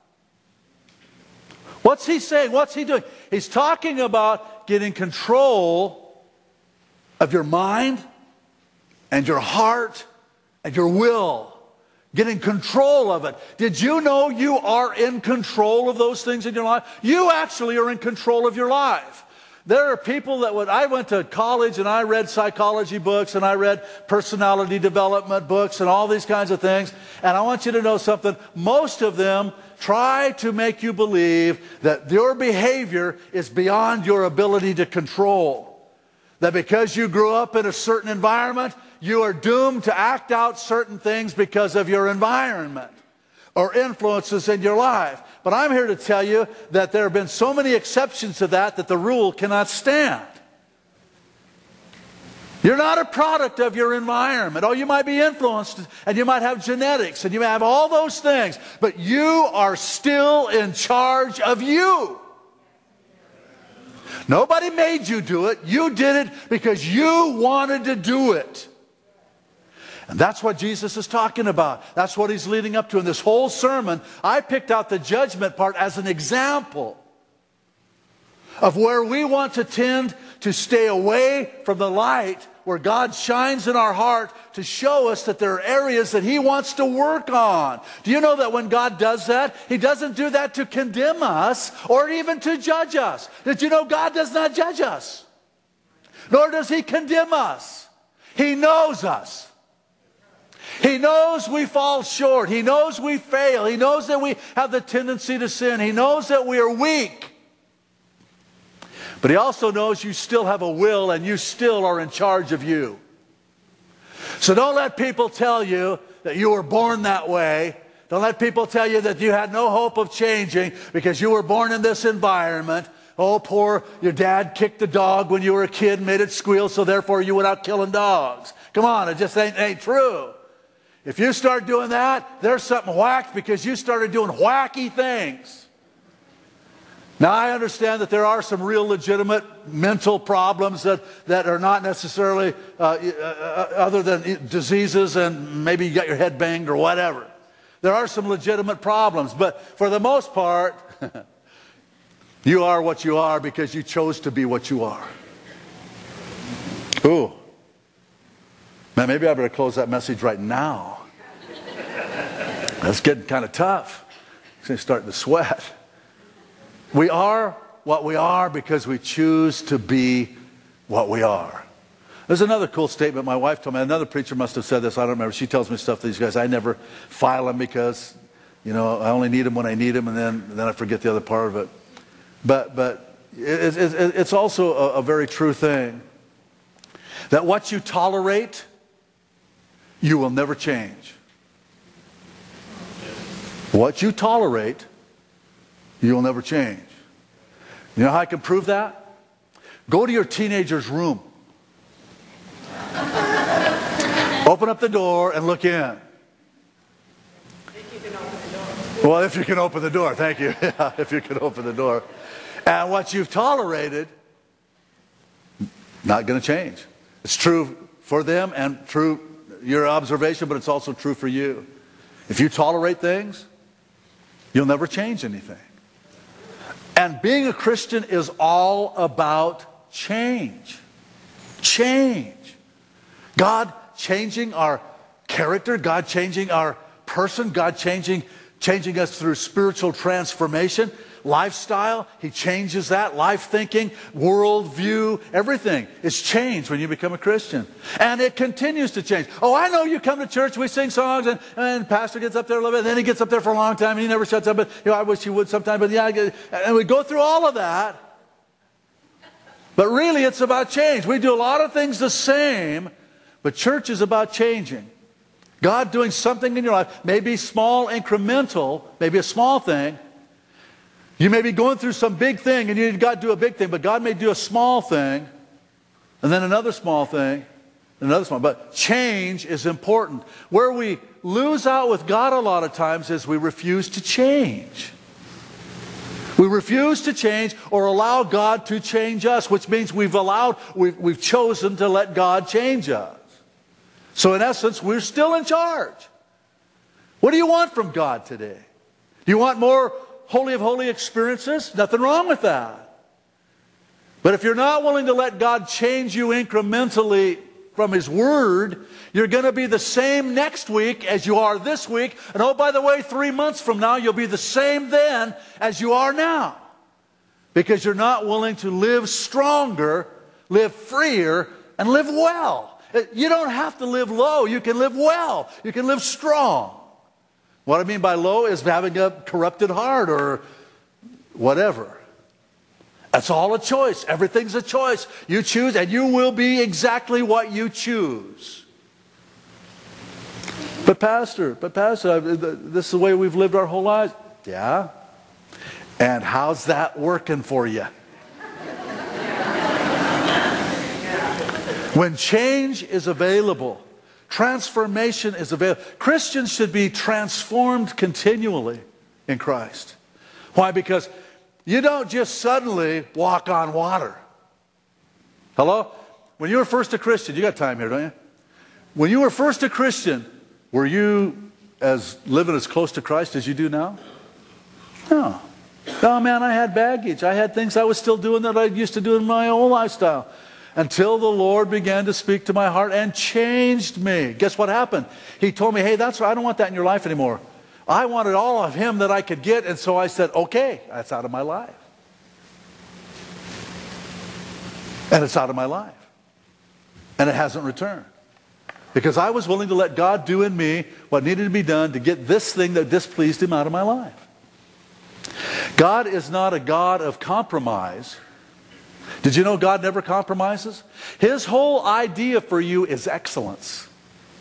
What's He saying? What's He doing? He's talking about getting control of your mind and your heart and your will. Getting control of it. Did you know you are in control of those things in your life? You actually are in control of your life. There are people that would, I went to college and I read psychology books and I read personality development books and all these kinds of things. And I want you to know something. Most of them try to make you believe that your behavior is beyond your ability to control. That because you grew up in a certain environment, you are doomed to act out certain things because of your environment or influences in your life. But I'm here to tell you that there have been so many exceptions to that that the rule cannot stand. You're not a product of your environment. Oh, you might be influenced and you might have genetics and you may have all those things, but you are still in charge of you. Nobody made you do it. You did it because you wanted to do it. And that's what Jesus is talking about. That's what He's leading up to in this whole sermon. I picked out the judgment part as an example of where we want to tend to stay away from the light, where God shines in our heart to show us that there are areas that He wants to work on. Do you know that when God does that, He doesn't do that to condemn us or even to judge us? Did you know God does not judge us? Nor does He condemn us. He knows us. He knows we fall short. He knows we fail. He knows that we have the tendency to sin. He knows that we are weak. But He also knows you still have a will and you still are in charge of you. So don't let people tell you that you were born that way. Don't let people tell you that you had no hope of changing because you were born in this environment. Oh, poor, your dad kicked a dog when you were a kid and made it squeal, so therefore you went out killing dogs. Come on, it just ain't, ain't true. If you start doing that, there's something whacked because you started doing wacky things. Now, I understand that there are some real legitimate mental problems that, that are not necessarily uh, uh, other than diseases and maybe you got your head banged or whatever. There are some legitimate problems, but for the most part, you are what you are because you chose to be what you are. Ooh. Man, maybe I better close that message right now. That's getting kind of tough. It's starting to sweat. We are what we are because we choose to be what we are. There's another cool statement my wife told me. Another preacher must have said this. I don't remember. She tells me stuff to these guys. I never file them because, you know, I only need them when I need them, and then, and then I forget the other part of it. But, but it, it, it, it's also a, a very true thing that what you tolerate, you will never change. What you tolerate, you will never change. You know how I can prove that? Go to your teenager's room. Open up the door and look in. If you can open the door. Well, if you can open the door, thank you. Yeah, if you can open the door. And what you've tolerated, not going to change. It's true for them and true, your observation, but it's also true for you. If you tolerate things, you'll never change anything. And being a Christian is all about change. Change. God changing our character, God changing our person, God changing, changing us through spiritual transformation, lifestyle. He changes that, life thinking, worldview, everything is changed when you become a Christian. And it continues to change. Oh, I know you come to church, we sing songs, and, and the pastor gets up there a little bit, and then he gets up there for a long time, and he never shuts up. But, you know, I wish he would sometime, but yeah, I get, and we go through all of that. But really, it's about change. We do a lot of things the same, but church is about changing. God doing something in your life, maybe small, incremental, maybe a small thing. You may be going through some big thing and you need God to do a big thing, but God may do a small thing and then another small thing, another small. But change is important. Where we lose out with God a lot of times is we refuse to change. We refuse to change or allow God to change us, which means we've allowed, we've, we've chosen to let God change us. So in essence, we're still in charge. What do you want from God today? Do you want more Holy of Holy experiences? Nothing wrong with that. But if you're not willing to let God change you incrementally from His Word, you're going to be the same next week as you are this week. And oh, by the way, three months from now, you'll be the same then as you are now. Because you're not willing to live stronger, live freer, and live well. You don't have to live low. You can live well. You can live strong. What I mean by low is having a corrupted heart or whatever. That's all a choice. Everything's a choice. You choose and you will be exactly what you choose. But Pastor, but Pastor, this is the way we've lived our whole lives. Yeah. And how's that working for you? When change is available, transformation is available. Christians should be transformed continually in Christ. Why? Because you don't just suddenly walk on water. Hello? When you were first a Christian, you got time here, don't you? When you were first a Christian, were you as living as close to Christ as you do now? No. Oh man, I had baggage. I had things I was still doing that I used to do in my old lifestyle. Until the Lord began to speak to my heart and changed me. Guess what happened? He told me, hey, that's right. I don't want that in your life anymore. I wanted all of Him that I could get. And so I said, okay, that's out of my life. And it's out of my life. And it hasn't returned. Because I was willing to let God do in me what needed to be done to get this thing that displeased Him out of my life. God is not a God of compromise. Did you know God never compromises? His whole idea for you is excellence.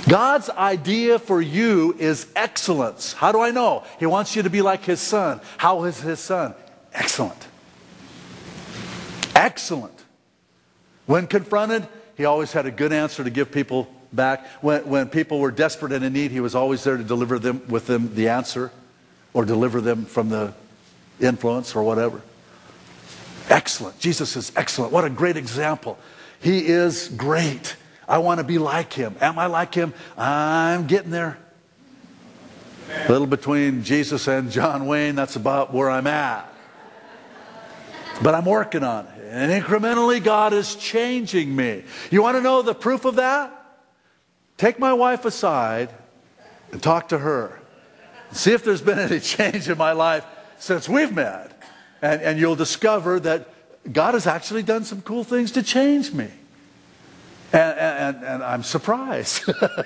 God's idea for you is excellence. How do I know? He wants you to be like His Son. How is His Son? Excellent. Excellent. When confronted, He always had a good answer to give people back. When, when people were desperate and in need, He was always there to deliver them with them the answer, or deliver them from the influence or whatever. Excellent. Jesus is excellent. What a great example. He is great. I want to be like Him. Am I like Him? I'm getting there. A little between Jesus and John Wayne, that's about where I'm at. But I'm working on it. And incrementally, God is changing me. You want to know the proof of that? Take my wife aside and talk to her. See if there's been any change in my life since we've met. And, and you'll discover that God has actually done some cool things to change me. And, and, and I'm surprised.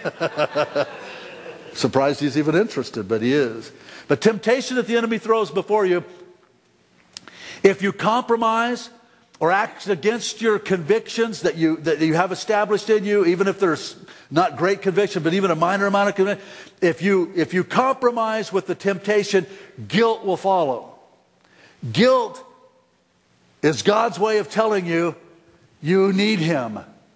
Surprised He's even interested, but He is. But temptation that the enemy throws before you, if you compromise or act against your convictions that you, that you have established in you, even if there's not great conviction, but even a minor amount of conviction, if you, if you compromise with the temptation, guilt will follow. Guilt is God's way of telling you, you need Him.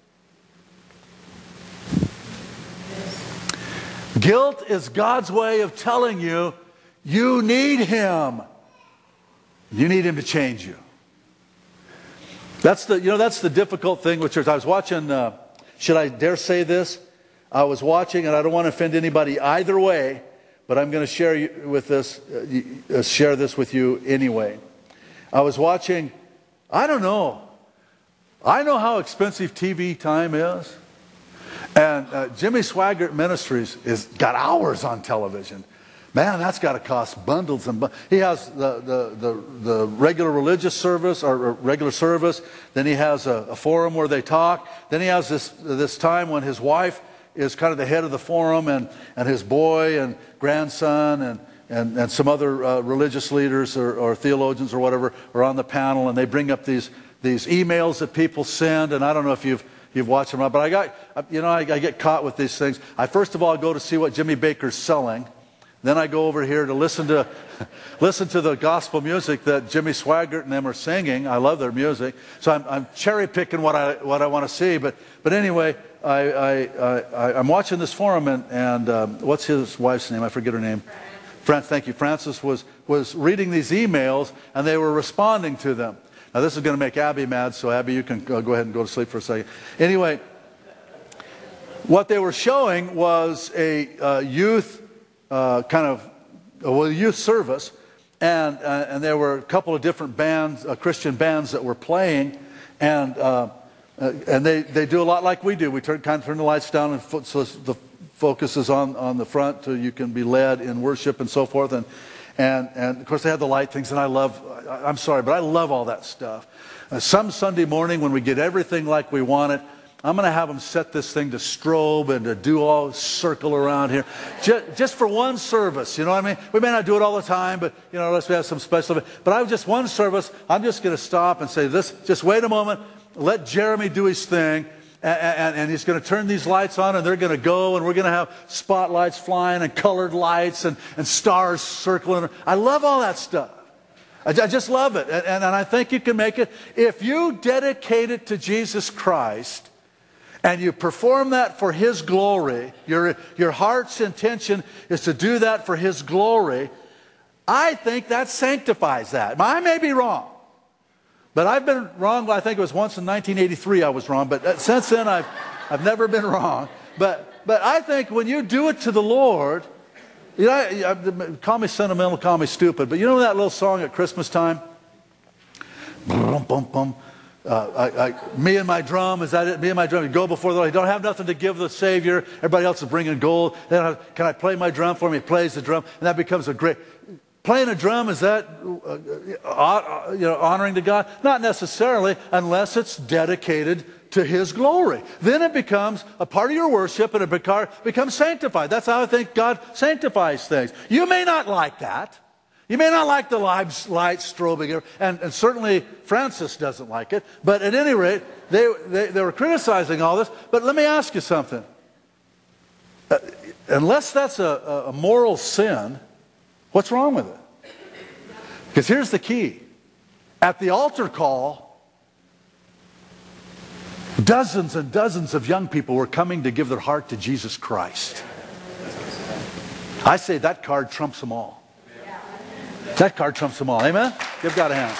Guilt is God's way of telling you, you need Him. You need Him to change you. That's the, you know, that's the difficult thing with church. I was watching, uh, should I dare say this? I was watching, and I don't want to offend anybody either way, but I'm going to share you with this, uh, share this with you anyway. I was watching, I don't know. I know how expensive T V time is. And uh, Jimmy Swaggart Ministries has got hours on television. Man, that's got to cost bundles and bundles. He has the, the, the, the regular religious service, or regular service. Then he has a, a forum where they talk. Then he has this, this time when his wife is kind of the head of the forum, and, and his boy and grandson and, and, and some other uh, religious leaders or, or theologians or whatever are on the panel, and they bring up these, these emails that people send. And I don't know if you've You've watched them, but I got, you know, I, I get caught with these things. I first of all go to see what Jimmy Bakker's selling. Then I go over here to listen to, listen to the gospel music that Jimmy Swaggart and them are singing. I love their music, so I'm, I'm cherry picking what I what I want to see. But but anyway, I, I, I I'm watching this forum, and and um, what's his wife's name? I forget her name. France. Thank you. Francis was was reading these emails, and they were responding to them. Now, this is going to make Abby mad, so Abby, you can go ahead and go to sleep for a second. Anyway, what they were showing was a uh, youth uh, kind of, well, a youth service, and uh, and there were a couple of different bands, uh, Christian bands that were playing, and uh, uh, and they, they do a lot like we do. We turn kind of turn the lights down, and fo so the focus is on on the front, so you can be led in worship and so forth, and. And, and of course they have the light things, and I love, I'm sorry, but I love all that stuff. Uh, some Sunday morning when we get everything like we want it, I'm going to have them set this thing to strobe and to do all circle around here. Just, just for one service, you know what I mean? We may not do it all the time, but, you know, unless we have some special event. But I have just one service, I'm just going to stop and say this, just wait a moment, let Jeremy do his thing. And, and, and he's going to turn these lights on, and they're going to go, and we're going to have spotlights flying and colored lights and, and stars circling. I love all that stuff. I, I just love it. And, and, and I think you can make it. If you dedicate it to Jesus Christ and you perform that for His glory, your, your heart's intention is to do that for His glory, I think that sanctifies that. I may be wrong. But I've been wrong. I think it was once in nineteen eighty-three I was wrong. But since then, I've, I've never been wrong. But, but I think when you do it to the Lord, you know, I, I, call me sentimental, call me stupid. But you know that little song at Christmas time? Bum, bum, bum. Uh, I, I, me and my drum, is that it? Me and my drum. You go before the Lord. You don't have nothing to give the Savior. Everybody else is bringing gold. Then I, can I play my drum for me? He plays the drum. And that becomes a great... Playing a drum, is that uh, uh, you know, honoring to God? Not necessarily, unless it's dedicated to His glory. Then it becomes a part of your worship, and it becomes sanctified. That's how I think God sanctifies things. You may not like that. You may not like the lights, lights strobing, and, and certainly Francis doesn't like it. But at any rate, they, they, they were criticizing all this. But let me ask you something. Uh, unless that's a, a moral sin, what's wrong with it? Because here's the key. At the altar call, dozens and dozens of young people were coming to give their heart to Jesus Christ. I say that card trumps them all. That card trumps them all. Amen? Give God a hand.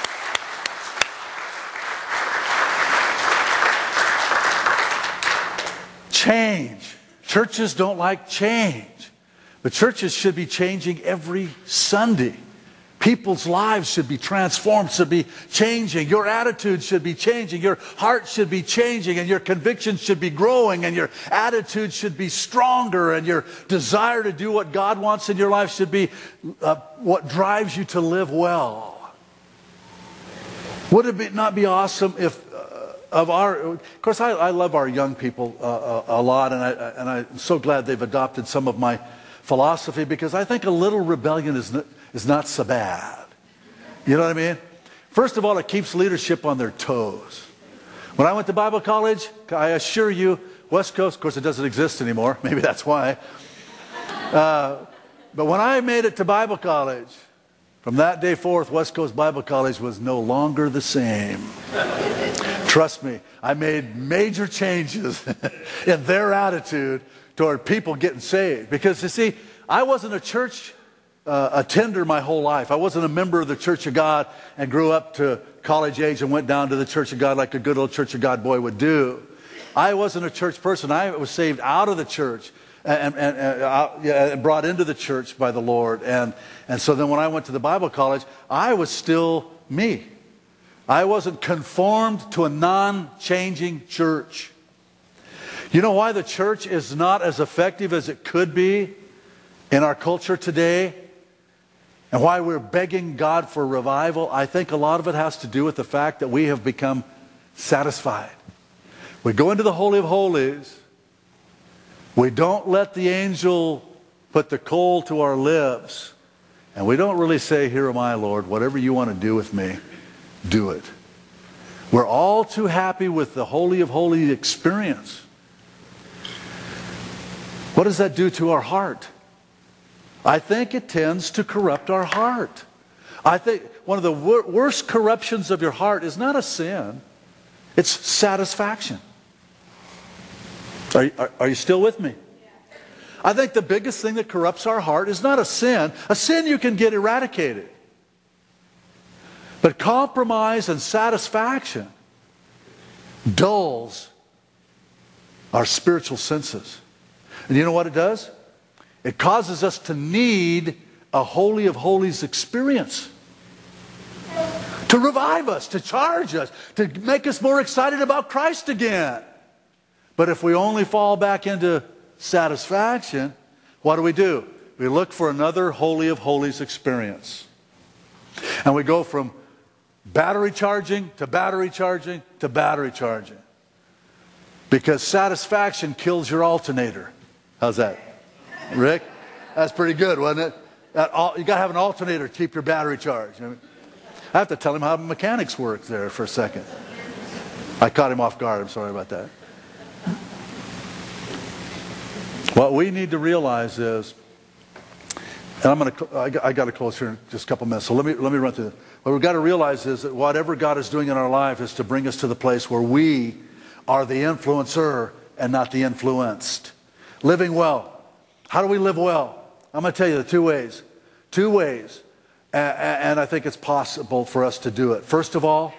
Change. Churches don't like change. But churches should be changing every Sunday. People's lives should be transformed, should be changing. Your attitude should be changing. Your heart should be changing, and your convictions should be growing, and your attitude should be stronger, and your desire to do what God wants in your life should be uh, what drives you to live well. Would it be, not be awesome if uh, of our, of course I, I love our young people uh, a, a lot, and, I, and I'm so glad they've adopted some of my philosophy, because I think a little rebellion is not, is not so bad. You know what I mean? First of all, it keeps leadership on their toes. When I went to Bible college, I assure you, West Coast, of course it doesn't exist anymore, maybe that's why. Uh, but when I made it to Bible college, from that day forth, West Coast Bible College was no longer the same. Trust me, I made major changes in their attitude toward people getting saved. Because you see, I wasn't a church uh, attender my whole life. I wasn't a member of the Church of God and grew up to college age and went down to the Church of God like a good old Church of God boy would do. I wasn't a church person. I was saved out of the church and, and, and, uh, yeah, and brought into the church by the Lord. And, and so then when I went to the Bible college, I was still me. I wasn't conformed to a non-changing church. You know why the church is not as effective as it could be in our culture today? And why we're begging God for revival? I think a lot of it has to do with the fact that we have become satisfied. We go into the Holy of Holies. We don't let the angel put the coal to our lips. And we don't really say, "Here am I, Lord. Whatever you want to do with me, do it." We're all too happy with the Holy of Holies experience. What does that do to our heart? I think it tends to corrupt our heart. I think one of the wor- worst corruptions of your heart is not a sin. It's satisfaction. Are, are, are you still with me? I think the biggest thing that corrupts our heart is not a sin. A sin you can get eradicated. But compromise and satisfaction dulls our spiritual senses. And you know what it does? It causes us to need a Holy of Holies experience. To revive us, to charge us, to make us more excited about Christ again. But if we only fall back into satisfaction, what do we do? We look for another Holy of Holies experience. And we go from battery charging to battery charging to battery charging. Because satisfaction kills your alternator. How's that? Rick? That's pretty good, wasn't it? That, you got to have an alternator to keep your battery charged. I mean, I have to tell him how mechanics work there for a second. I caught him off guard. I'm sorry about that. What we need to realize is, and I'm going to, I got to close here in just a couple minutes, so let me, let me run through this. What we've got to realize is that whatever God is doing in our life is to bring us to the place where we are the influencer and not the influenced. Living well. How do we live well? I'm going to tell you the two ways. Two ways. And I think it's possible for us to do it. First of all,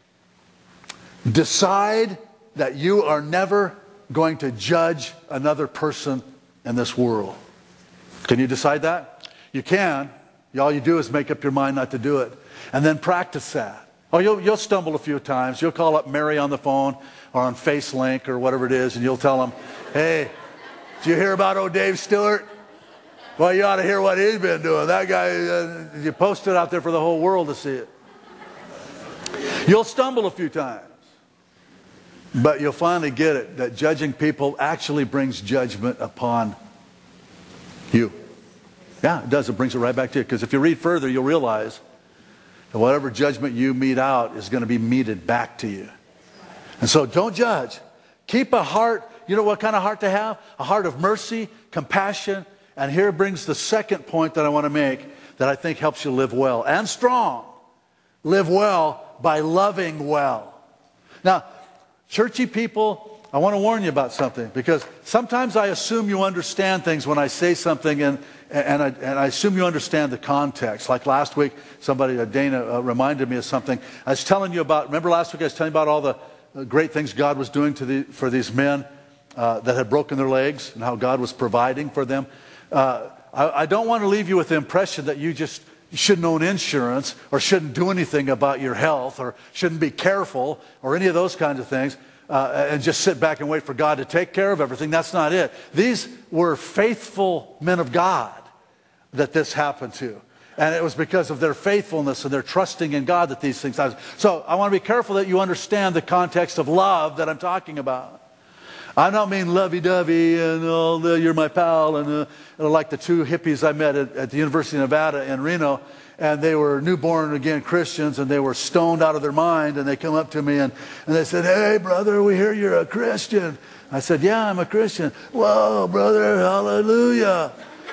decide that you are never going to judge another person in this world. Can you decide that? You can. All you do is make up your mind not to do it. And then practice that. Oh, you'll, you'll stumble a few times. You'll call up Mary on the phone or on FaceLink or whatever it is, and you'll tell them, "Hey, did you hear about old Dave Stewart? Well, you ought to hear what he's been doing. That guy," uh, you post it out there for the whole world to see it. You'll stumble a few times. But you'll finally get it, that judging people actually brings judgment upon you. Yeah, it does. It brings it right back to you. Because if you read further, you'll realize that whatever judgment you mete out is going to be meted back to you. And so don't judge. Keep a heart. you know what kind of heart to have? A heart of mercy, compassion, and here brings the second point that I want to make that I think helps you live well and strong. Live well by loving well. Now, churchy people, I want to warn you about something, because sometimes I assume you understand things when I say something, and and I, and I assume you understand the context. Like last week, somebody, uh, Dana, uh, reminded me of something. I was telling you about, remember last week I was telling you about all the uh, great things God was doing to the, for these men uh, that had broken their legs, and how God was providing for them. Uh, I, I don't want to leave you with the impression that you just shouldn't own insurance, or shouldn't do anything about your health, or shouldn't be careful, or any of those kinds of things. Uh, and just sit back and wait for God to take care of everything. That's not it. These were faithful men of God that this happened to. And it was because of their faithfulness and their trusting in God that these things happened. So I want to be careful that you understand the context of love that I'm talking about. I don't mean lovey-dovey and oh, you're my pal, and uh, like the two hippies I met at, at the University of Nevada in Reno. And they were newborn again Christians, and they were stoned out of their mind, and they come up to me and, and they said, "Hey brother, we hear you're a Christian." I said, "Yeah, I'm a Christian." "Whoa, brother, hallelujah."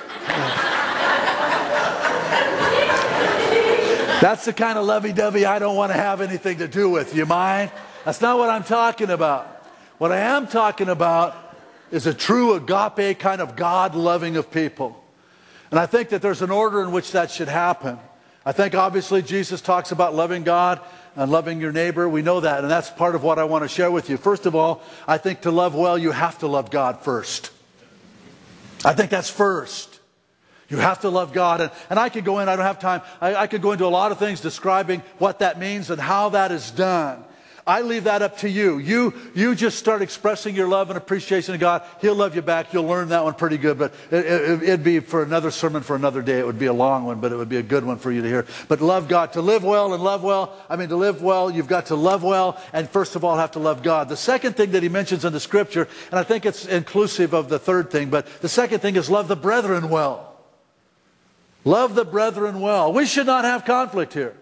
That's the kind of lovey-dovey I don't want to have anything to do with. You mind? That's not what I'm talking about. What I am talking about is a true agape kind of God loving of people. And I think that there's an order in which that should happen. I think obviously Jesus talks about loving God and loving your neighbor. We know that, and that's part of what I want to share with you. First of all, I think to love well, you have to love God first. I think that's first. You have to love God. And, and I could go in, I don't have time, I, I could go into a lot of things describing what that means and how that is done. I leave that up to you. You you just start expressing your love and appreciation of God. He'll love you back. You'll learn that one pretty good. But it, it, it'd be for another sermon for another day. It would be a long one, but it would be a good one for you to hear. But love God. To live well and love well, I mean to live well, you've got to love well, and first of all have to love God. The second thing that he mentions in the scripture, and I think it's inclusive of the third thing, but the second thing is love the brethren well. Love the brethren well. We should not have conflict here.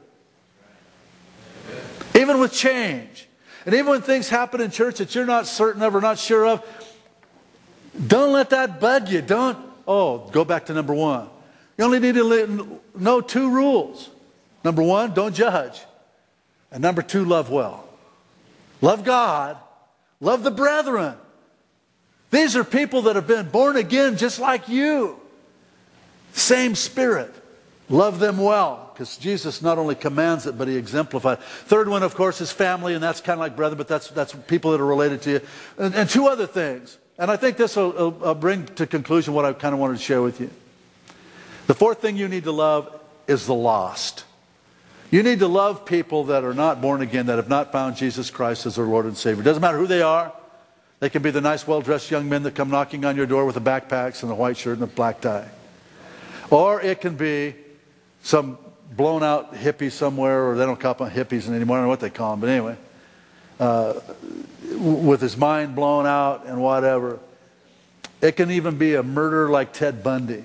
Even with change. And even when things happen in church that you're not certain of or not sure of, don't let that bug you. Don't, oh, go back to number one. You only need to know two rules. Number one, don't judge. And number two, love well. Love God. Love the brethren. These are people that have been born again just like you. Same spirit. Love them well, because Jesus not only commands it, but he exemplifies. Third one, of course, is family, and that's kind of like brother, but that's that's people that are related to you. And, and two other things, and I think this will, will, will bring to conclusion what I kind of wanted to share with you. The fourth thing you need to love is the lost. You need to love people that are not born again, that have not found Jesus Christ as their Lord and Savior. It doesn't matter who they are. They can be the nice, well-dressed young men that come knocking on your door with the backpacks and a white shirt and a black tie. Or it can be some blown out hippie somewhere, or they don't call them hippies anymore, I don't know what they call them, but anyway, uh, with his mind blown out and whatever. It can even be a murderer like Ted Bundy.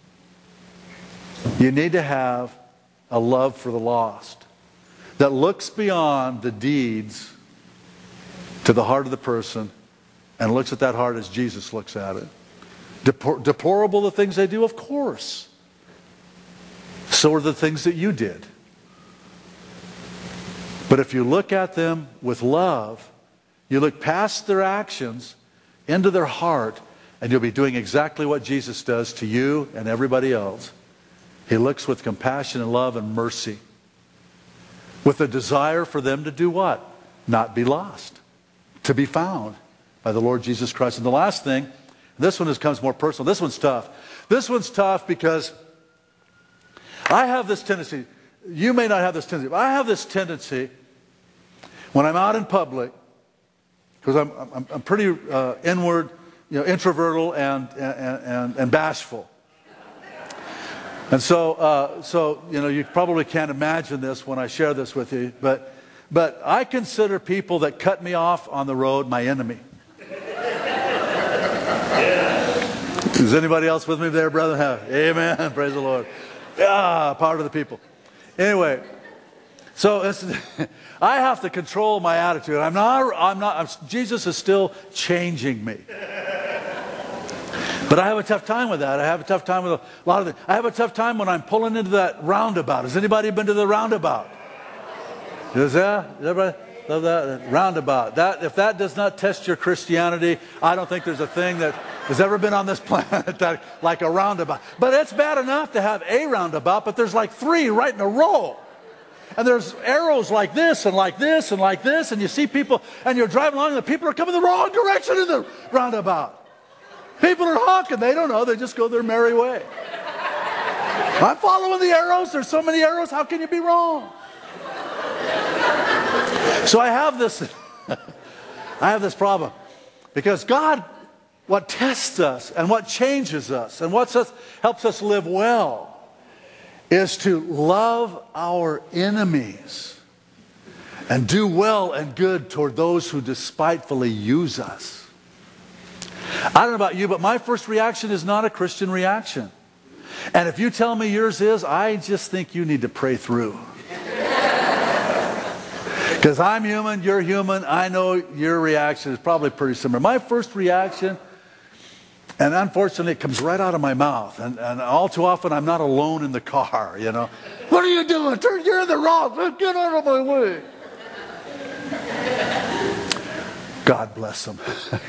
You need to have a love for the lost that looks beyond the deeds to the heart of the person and looks at that heart as Jesus looks at it. Deplor- deplorable the things they do, of course. So are the things that you did. But if you look at them with love, you look past their actions into their heart, and you'll be doing exactly what Jesus does to you and everybody else. He looks with compassion and love and mercy, with a desire for them to do what? Not be lost, to be found by the Lord Jesus Christ. And the last thing, this one becomes more personal. This one's tough. This one's tough because I have this tendency, you may not have this tendency, but I have this tendency when I'm out in public, because I'm, I'm, I'm pretty uh, inward, you know, introverted and, and, and, and bashful. And so, uh, so, you know, you probably can't imagine this when I share this with you, but, but I consider people that cut me off on the road my enemy. Is anybody else with me there, brother? Amen. Praise the Lord. Ah, power to the people. Anyway, So it's, I have to control my attitude. I'm not, I'm not, I'm, Jesus is still changing me. But I have a tough time with that. I have a tough time with a lot of it. I have a tough time when I'm pulling into that roundabout. Has anybody been to the roundabout? Is that? Everybody love that? Roundabout. That, if that does not test your Christianity, I don't think there's a thing that has ever been on this planet that, like a roundabout. But it's bad enough to have a roundabout, but there's like three right in a row. And there's arrows like this and like this and like this. And you see people, and you're driving along, and the people are coming the wrong direction in the roundabout. People are honking. They don't know. They just go their merry way. I'm following the arrows. There's so many arrows. How can you be wrong? So I have this, I have this problem. Because God, what tests us and what changes us and what helps us live well is to love our enemies and do well and good toward those who despitefully use us. I don't know about you, but my first reaction is not a Christian reaction. And if you tell me yours is, I just think you need to pray through. Because I'm human, you're human, I know your reaction is probably pretty similar. My first reaction, and unfortunately it comes right out of my mouth, and, and all too often I'm not alone in the car, you know. What are you doing? Turn, you're in the wrong, get out of my way. God bless them.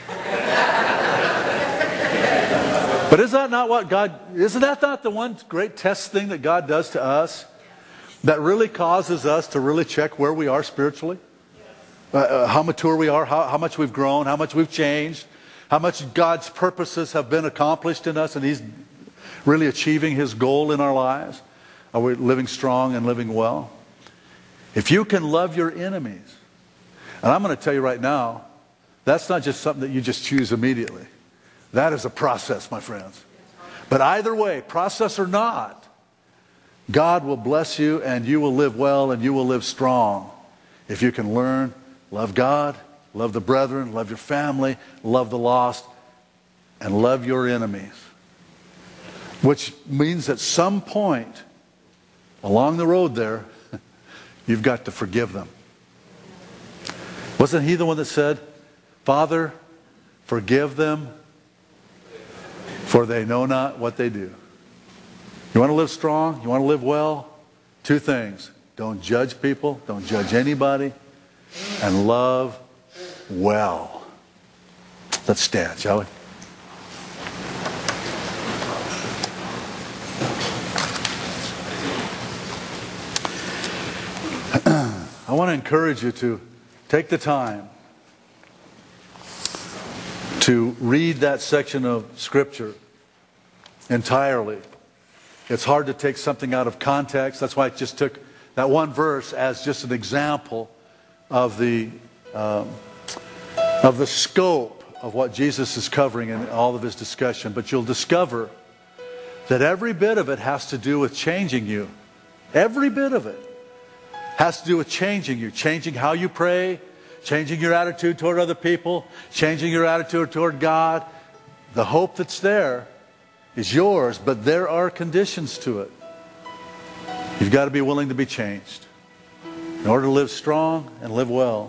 But is that not what God, isn't that not the one great test thing that God does to us that really causes us to really check where we are spiritually? Uh, uh, how mature we are, how, how much we've grown, how much we've changed, how much God's purposes have been accomplished in us and He's really achieving His goal in our lives? Are we living strong and living well? If you can love your enemies, and I'm going to tell you right now, that's not just something that you just choose immediately. That is a process, my friends. But either way, process or not, God will bless you and you will live well and you will live strong if you can learn, love God, love the brethren, love your family, love the lost, and love your enemies. Which means at some point along the road there, you've got to forgive them. Wasn't He the one that said, Father, forgive them, for they know not what they do. You want to live strong? You want to live well? Two things. Don't judge people. Don't judge anybody. And love well. Let's stand, shall we? I want to encourage you to take the time to read that section of Scripture entirely. It's hard to take something out of context. That's why I just took that one verse as just an example of the um, of the scope of what Jesus is covering in all of His discussion. But you'll discover that every bit of it has to do with changing you. Every bit of it has to do with changing you, changing how you pray, changing your attitude toward other people, changing your attitude toward God. The hope that's there is yours, but there are conditions to it. You've got to be willing to be changed in order to live strong and live well.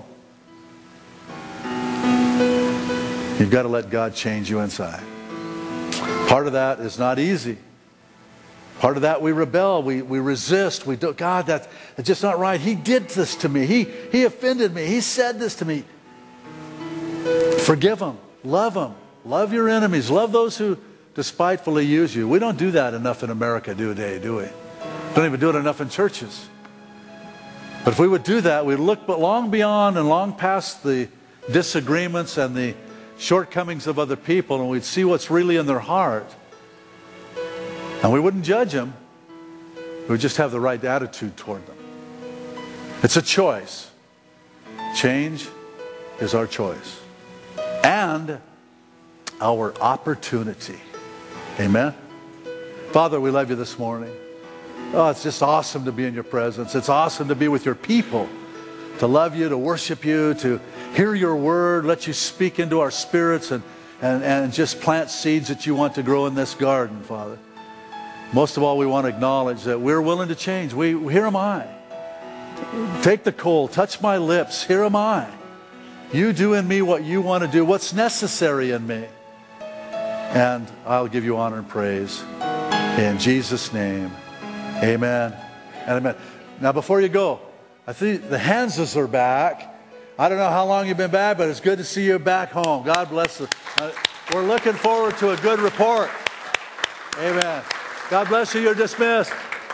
You've got to let God change you inside. Part of that is not easy. Part of that we rebel, we, we resist, we do, God, that's, that's just not right. He did this to me. He, he offended me. He said this to me. Forgive them. Love them. Love your enemies. Love those who despitefully use you. We don't do that enough in America today, do we? Don't even do it enough in churches. But if we would do that, we'd look long beyond and long past the disagreements and the shortcomings of other people, and we'd see what's really in their heart. And we wouldn't judge them. We would just have the right attitude toward them. It's a choice. Change is our choice. And our opportunity. Amen? Father, we love you this morning. Oh, it's just awesome to be in your presence. It's awesome to be with your people. To love you, to worship you, to hear your word, let you speak into our spirits and, and, and just plant seeds that you want to grow in this garden, Father. Most of all, we want to acknowledge that we're willing to change. We, here am I. Take the coal, touch my lips. Here am I. You do in me what you want to do, what's necessary in me. And I'll give you honor and praise. In Jesus' name, amen and amen. Now, before you go, I think the Hanses are back. I don't know how long you've been back, but it's good to see you back home. God bless you. Uh, we're looking forward to a good report. Amen. God bless you. You're dismissed.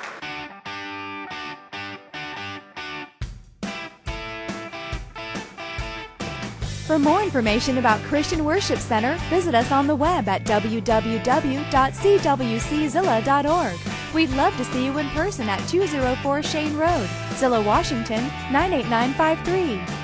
For more information about Christian Worship Center, visit us on the web at w w w dot c w c zilla dot org. We'd love to see you in person at two oh four Shane Road, Zillah, Washington, nine eight nine five three.